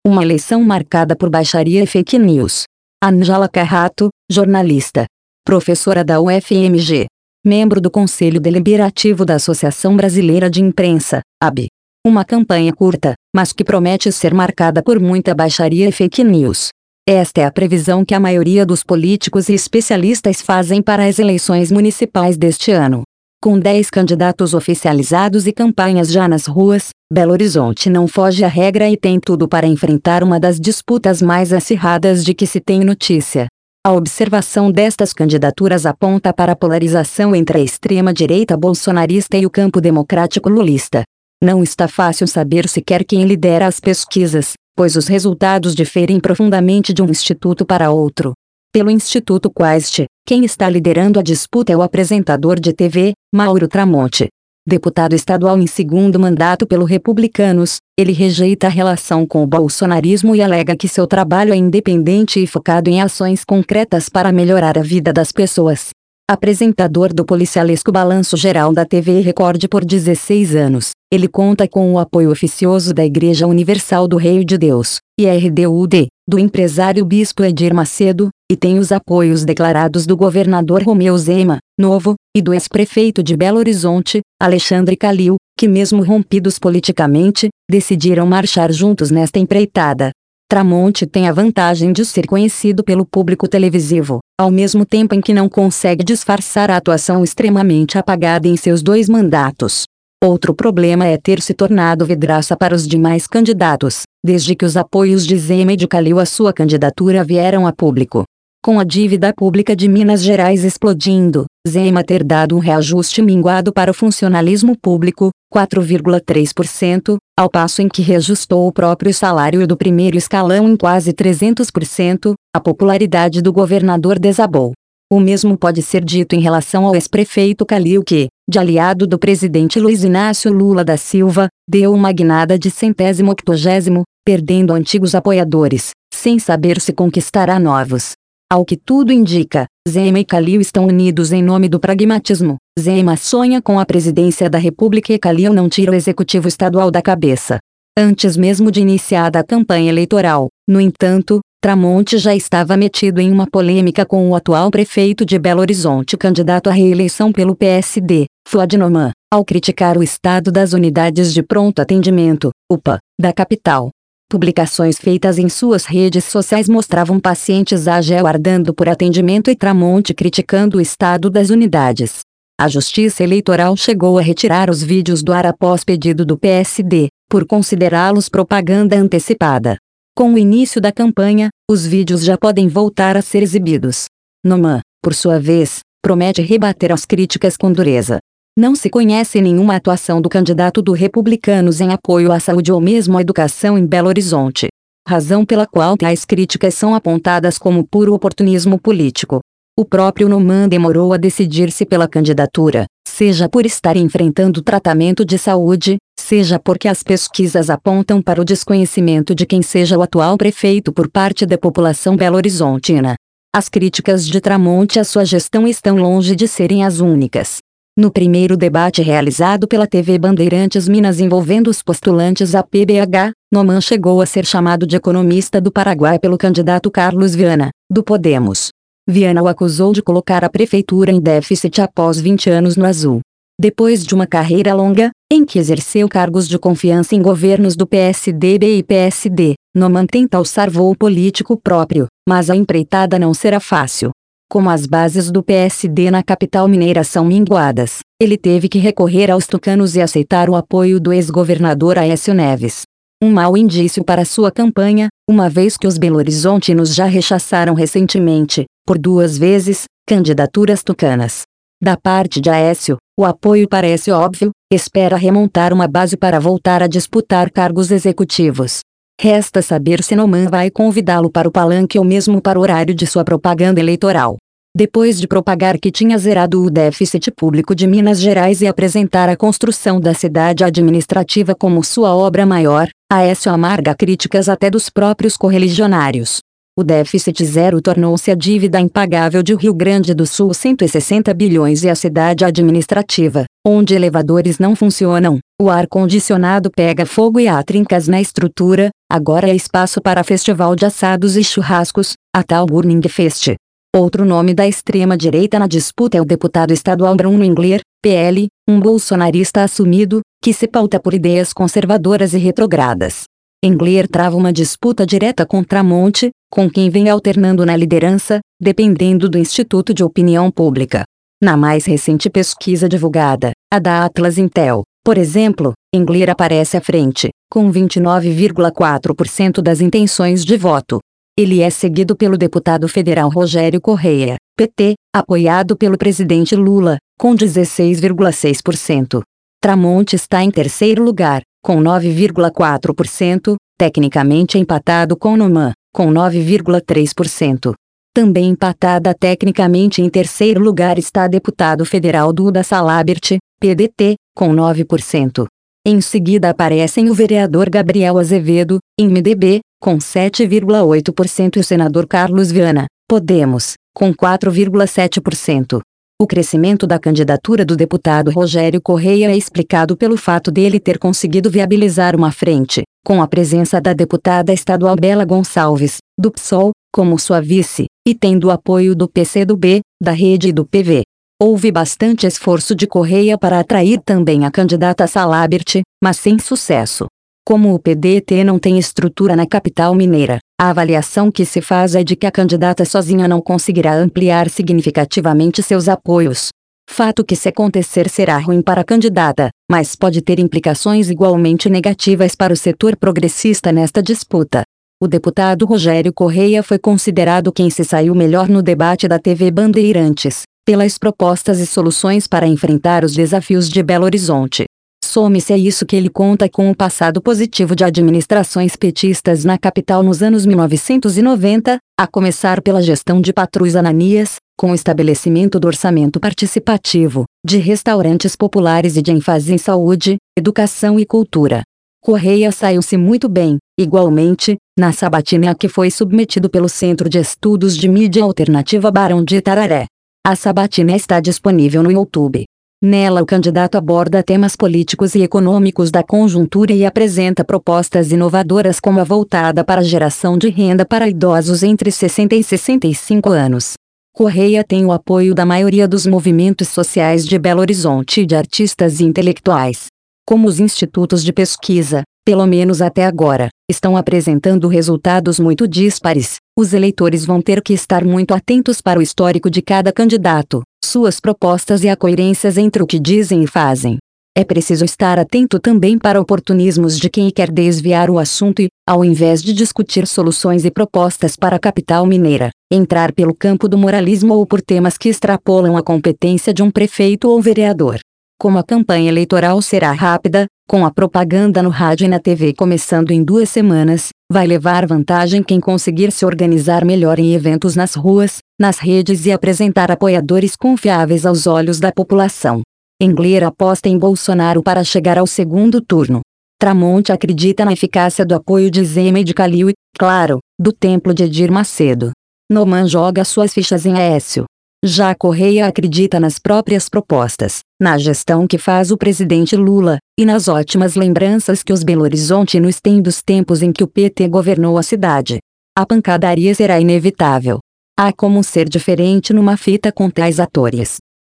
Uma eleição marcada por baixaria e fake news. Ângela Carrato, jornalista. Professora da UFMG. Membro do Conselho Deliberativo da Associação Brasileira de Imprensa, AB. Uma campanha curta, mas que promete ser marcada por muita baixaria e fake news. Esta é a previsão que a maioria dos políticos e especialistas fazem para as eleições municipais deste ano. Com 10 candidatos oficializados e campanhas já nas ruas, Belo Horizonte não foge à regra e tem tudo para enfrentar uma das disputas mais acirradas de que se tem notícia. A observação destas candidaturas aponta para a polarização entre a extrema-direita bolsonarista e o campo democrático lulista. Não está fácil saber sequer quem lidera as pesquisas, pois os resultados diferem profundamente de um instituto para outro. Pelo Instituto Quaest, quem está liderando a disputa é o apresentador de TV, Mauro Tramonte. Deputado estadual em segundo mandato pelo Republicanos, ele rejeita a relação com o bolsonarismo e alega que seu trabalho é independente e focado em ações concretas para melhorar a vida das pessoas. Apresentador do policialesco Balanço Geral da TV Record por 16 anos, ele conta com o apoio oficioso da Igreja Universal do Reino de Deus, IRDUD, do empresário Bispo Edir Macedo, e tem os apoios declarados do governador Romeu Zema, Novo, e do ex-prefeito de Belo Horizonte, Alexandre Calil, que mesmo rompidos politicamente, decidiram marchar juntos nesta empreitada. Tramonte tem a vantagem de ser conhecido pelo público televisivo, ao mesmo tempo em que não consegue disfarçar a atuação extremamente apagada em seus 2 mandatos. Outro problema é ter se tornado vidraça para os demais candidatos, desde que os apoios de Zema e de Calil à sua candidatura vieram a público. Com a dívida pública de Minas Gerais explodindo, Zema ter dado um reajuste minguado para o funcionalismo público, 4,3%, ao passo em que reajustou o próprio salário do primeiro escalão em quase 300%, a popularidade do governador desabou. O mesmo pode ser dito em relação ao ex-prefeito Calil que, de aliado do presidente Luiz Inácio Lula da Silva, deu uma guinada de 180º, perdendo antigos apoiadores, sem saber se conquistará novos. Ao que tudo indica, Zema e Calil estão unidos em nome do pragmatismo. Zema sonha com a presidência da República e Calil não tira o executivo estadual da cabeça. Antes mesmo de iniciada a campanha eleitoral, no entanto, Tramonte já estava metido em uma polêmica com o atual prefeito de Belo Horizonte, candidato à reeleição pelo PSD, Fuad Noman, ao criticar o estado das unidades de pronto atendimento, UPA, da capital. Publicações feitas em suas redes sociais mostravam pacientes aguardando por atendimento e Tramonte criticando o estado das unidades. A Justiça Eleitoral chegou a retirar os vídeos do ar após pedido do PSD, por considerá-los propaganda antecipada. Com o início da campanha, os vídeos já podem voltar a ser exibidos. Noman, por sua vez, promete rebater as críticas com dureza. Não se conhece nenhuma atuação do candidato do Republicanos em apoio à saúde ou mesmo à educação em Belo Horizonte. Razão pela qual tais críticas são apontadas como puro oportunismo político. O próprio Noman demorou a decidir-se pela candidatura, seja por estar enfrentando tratamento de saúde, seja porque as pesquisas apontam para o desconhecimento de quem seja o atual prefeito por parte da população belo-horizontina. As críticas de Tramonte à sua gestão estão longe de serem as únicas. No primeiro debate realizado pela TV Bandeirantes Minas envolvendo os postulantes à PBH, Noman chegou a ser chamado de economista do Paraguai pelo candidato Carlos Viana, do Podemos. Viana o acusou de colocar a prefeitura em déficit após 20 anos no azul. Depois de uma carreira longa, em que exerceu cargos de confiança em governos do PSDB e PSD, Noman tenta alçar voo político próprio, mas a empreitada não será fácil. Como as bases do PSD na capital mineira são minguadas, ele teve que recorrer aos tucanos e aceitar o apoio do ex-governador Aécio Neves. Um mau indício para sua campanha, uma vez que os belo-horizontinos já rechaçaram recentemente, por 2 vezes, candidaturas tucanas. Da parte de Aécio, o apoio parece óbvio, espera remontar uma base para voltar a disputar cargos executivos. Resta saber se Noman vai convidá-lo para o palanque ou mesmo para o horário de sua propaganda eleitoral. Depois de propagar que tinha zerado o déficit público de Minas Gerais e apresentar a construção da cidade administrativa como sua obra maior, Aécio amarga críticas até dos próprios correligionários. O déficit zero tornou-se a dívida impagável de Rio Grande do Sul 160 bilhões e a cidade administrativa, onde elevadores não funcionam, o ar-condicionado pega fogo e há trincas na estrutura, agora é espaço para festival de assados e churrascos, a tal Burning Fest. Outro nome da extrema-direita na disputa é o deputado estadual Bruno Engler, PL, um bolsonarista assumido, que se pauta por ideias conservadoras e retrogradas. Engler trava uma disputa direta com Tramonte, com quem vem alternando na liderança, dependendo do Instituto de Opinião Pública. Na mais recente pesquisa divulgada, a da Atlas Intel, por exemplo, Engler aparece à frente, com 29,4% das intenções de voto. Ele é seguido pelo deputado federal Rogério Correia, PT, apoiado pelo presidente Lula, com 16,6%. Tramonte está em terceiro lugar, com 9,4%, tecnicamente empatado com Noman, com 9,3%. Também empatada tecnicamente em terceiro lugar está deputado federal Duda Salabert, PDT, com 9%. Em seguida aparecem o vereador Gabriel Azevedo, MDB, com 7,8% e o senador Carlos Viana, Podemos, com 4,7%. O crescimento da candidatura do deputado Rogério Correia é explicado pelo fato dele ter conseguido viabilizar uma frente, com a presença da deputada estadual Bela Gonçalves, do PSOL, como sua vice, e tendo o apoio do PCdoB, da Rede e do PV. Houve bastante esforço de Correia para atrair também a candidata Salabert, mas sem sucesso. Como o PDT não tem estrutura na capital mineira, a avaliação que se faz é de que a candidata sozinha não conseguirá ampliar significativamente seus apoios. Fato que, se acontecer, será ruim para a candidata, mas pode ter implicações igualmente negativas para o setor progressista nesta disputa. O deputado Rogério Correia foi considerado quem se saiu melhor no debate da TV Bandeirantes, pelas propostas e soluções para enfrentar os desafios de Belo Horizonte. Some-se a isso que ele conta com um passado positivo de administrações petistas na capital nos anos 1990, a começar pela gestão de Patrus Ananias, com o estabelecimento do orçamento participativo, de restaurantes populares e de ênfase em saúde, educação e cultura. Correia saiu-se muito bem, igualmente, na sabatina a que foi submetido pelo Centro de Estudos de Mídia Alternativa Barão de Itararé. A sabatina está disponível no YouTube. Nela o candidato aborda temas políticos e econômicos da conjuntura e apresenta propostas inovadoras como a voltada para a geração de renda para idosos entre 60 e 65 anos. Correia tem o apoio da maioria dos movimentos sociais de Belo Horizonte e de artistas e intelectuais. Como os institutos de pesquisa, pelo menos até agora, estão apresentando resultados muito díspares, os eleitores vão ter que estar muito atentos para o histórico de cada candidato, suas propostas e a coerência entre o que dizem e fazem. É preciso estar atento também para oportunismos de quem quer desviar o assunto e, ao invés de discutir soluções e propostas para a capital mineira, entrar pelo campo do moralismo ou por temas que extrapolam a competência de um prefeito ou vereador. Como a campanha eleitoral será rápida, com a propaganda no rádio e na TV começando em 2 semanas, vai levar vantagem quem conseguir se organizar melhor em eventos nas ruas, nas redes e apresentar apoiadores confiáveis aos olhos da população. Engler aposta em Bolsonaro para chegar ao segundo turno. Tramonte acredita na eficácia do apoio de Zema e de Calil e, claro, do templo de Edir Macedo. Noman joga suas fichas em Aécio. Já Correia acredita nas próprias propostas, na gestão que faz o presidente Lula, e nas ótimas lembranças que os belo-horizontinos têm dos tempos em que o PT governou a cidade. A pancadaria será inevitável. Há como ser diferente numa fita com tais atores.